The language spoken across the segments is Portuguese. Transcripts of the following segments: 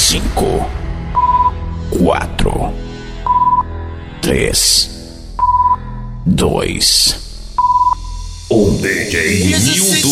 5, 4, 3, 2, 1. DJ Nildo.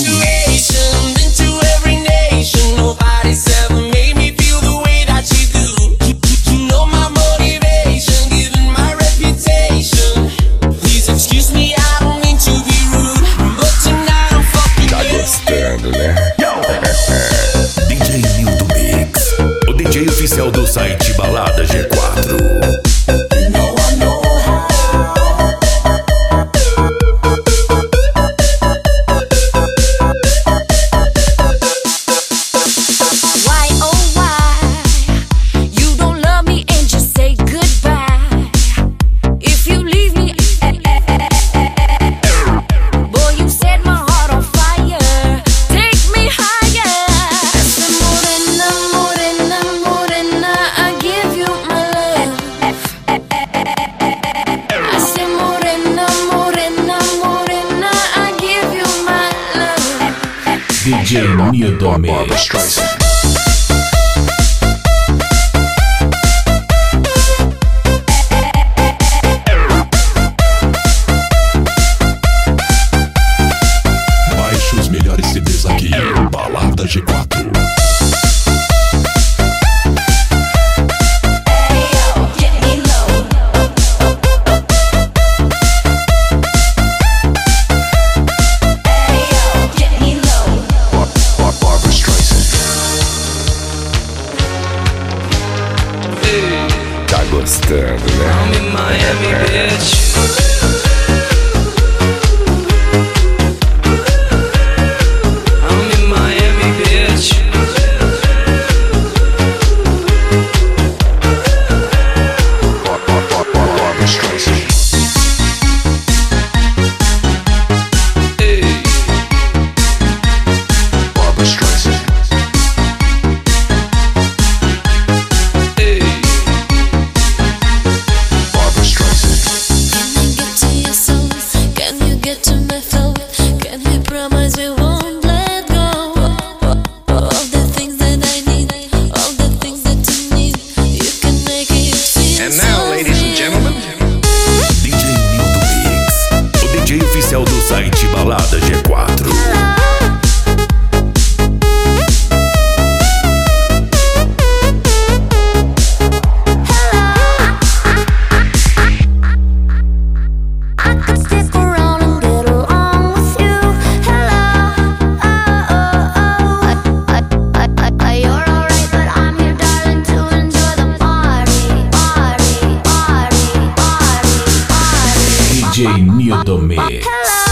Oficial do site Balada G4. DJ Nildo Mix. Baixe os melhores CDs aqui, Balada G4. Gostando, né? I'm in Miami, bitch. I'm in Miami, bitch. Barbra Streisand. Hey. Barbra Streisand. Oficial do site Balada G4. DJ Nildo Mix.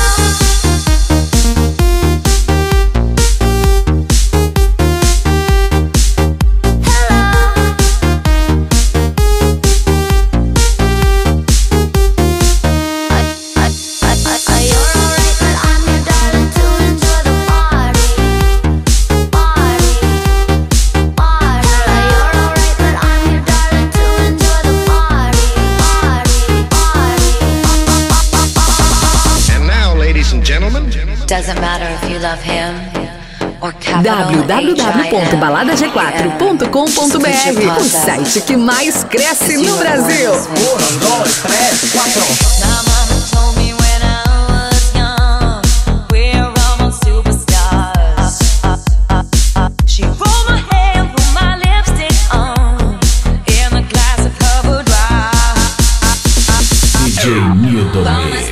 Doesn't matter if you love him or www.baladag4.com.br, o site que mais cresce no Brasil. 1, 2, 3, 4. DJ Nildo Mix.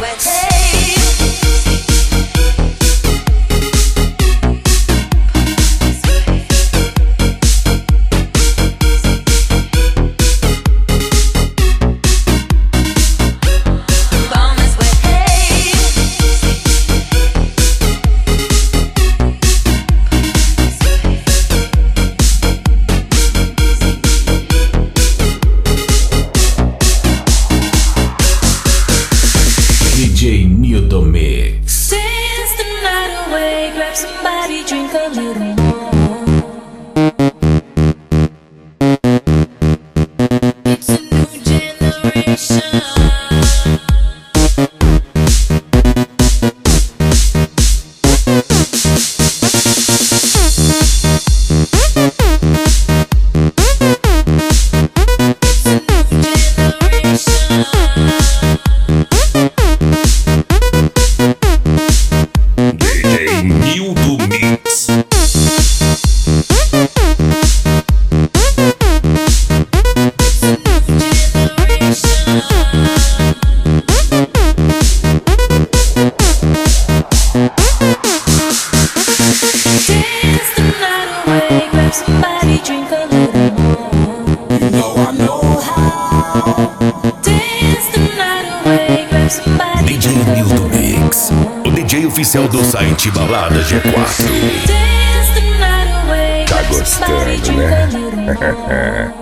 Somebody drink a little more. You know I know how. Dance the night away, grab somebody. DJ Nildo Mix, o DJ oficial do site Balada G4. Dance the night away, Tá grab somebody, gostando, drink né? a little more.